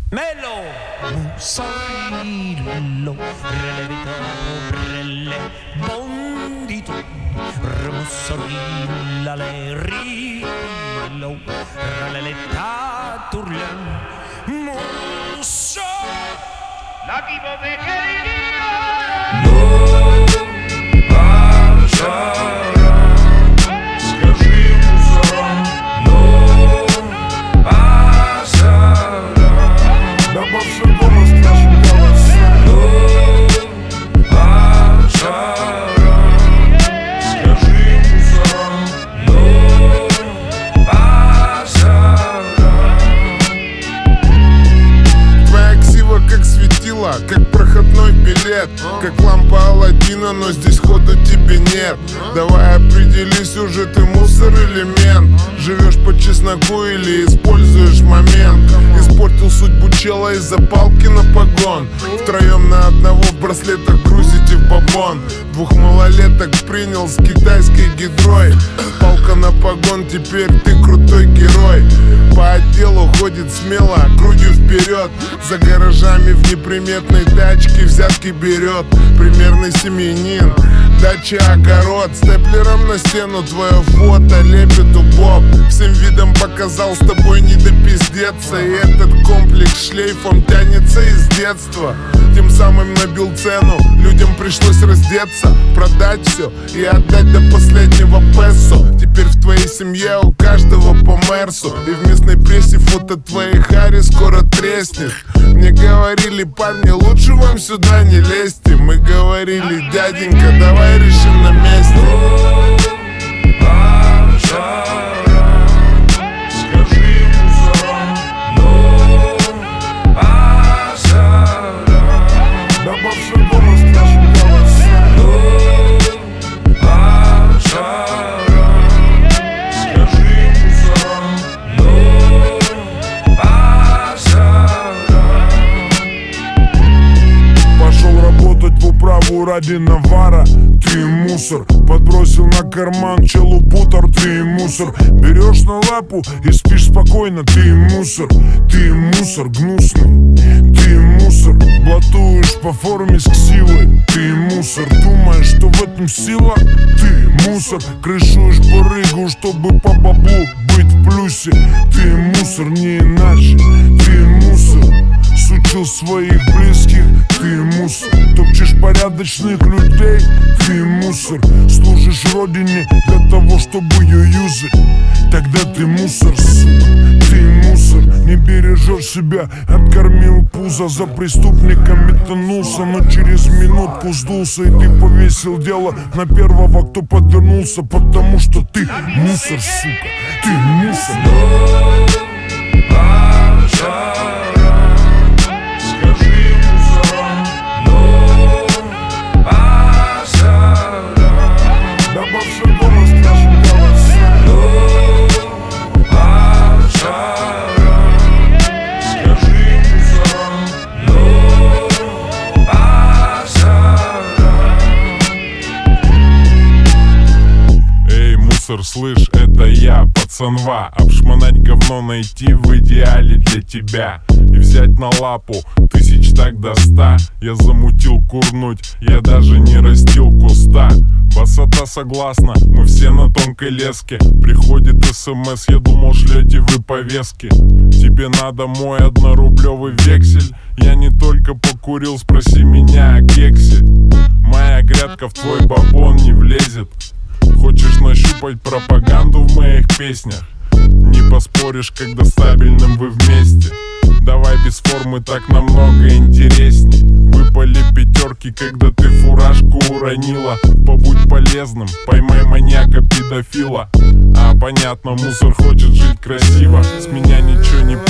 Melo, mussarillo, relevita pobrelle, bondito, mussorilla le rillo, relevita turlen, musso. La tipo de queridino. No, как проходной билет, как лампа Аладдина, но здесь хода тебе нет. Давай определись уже, ты мусор или мент. Живешь по чесноку или используешь момент. Испортил судьбу чела из-за палки на погон. Втроем на одного в браслетах грузите в бабон. Двух малолеток принял с китайской гидрой. Палка на погон, теперь ты крутой герой. По отделу ходит смело, грудью вперед. За гаражами в неприметной тачке взятки берет. Примерный семьянин, дача, огород. Степлером на стену твое фото лепит убог. Всем видом показал, с тобой не допиздеться. И этот комплекс шлейфом тянется из детства. Тем самым набил цену, людям пришлось раздеться, продать все и отдать до последнего песо. Теперь в твоей семье у каждого по мерсу. И в местной прессе фото твоей Хари скоро треснет. Мне говорили, парни, лучше вам сюда не лезьте. Мы говорили, дяденька, давай решим на месте. Ради навара, ты мусор. Подбросил на карман челу бутер, ты мусор. Берешь на лапу и спишь спокойно, ты мусор. Ты мусор гнусный, ты мусор. Блатуешь по форме с ксивой, ты мусор. Думаешь, что в этом сила, ты мусор. Крышуешь по рыгу, чтобы по баблу быть в плюсе. Ты мусор, не иначе, ты мусор. Сучил своих близких, ты мусор. Топчешь порядочных людей, ты мусор. Служишь родине для того, чтобы ее юзать. Тогда ты мусор, сука, ты мусор. Не бережешь себя, откормил пузо. За преступником метанулся, но через минутку сдулся. И ты повесил дело на первого, кто подвернулся. Потому что ты мусор, сука, ты мусор. Слышь, это я, пацанва. Обшмонать говно найти в идеале для тебя. И взять на лапу 1000 так до 100. Я замутил курнуть, я даже не растил куста. Высота согласна, мы все на тонкой леске. Приходит СМС, я думал, шлете вы повестки. Тебе надо мой 1-рублевый вексель. Я не только покурил, спроси меня о кексе. Моя грядка в твой бабон не влезет. Хочешь нащупать пропаганду в моих песнях? Не поспоришь, когда стабильным вы вместе. Давай без формы, так намного интересней. Выпали пятерки, когда ты фуражку уронила. Побудь полезным, поймай маньяка-педофила. А понятно, мусор хочет жить красиво. С меня ничего не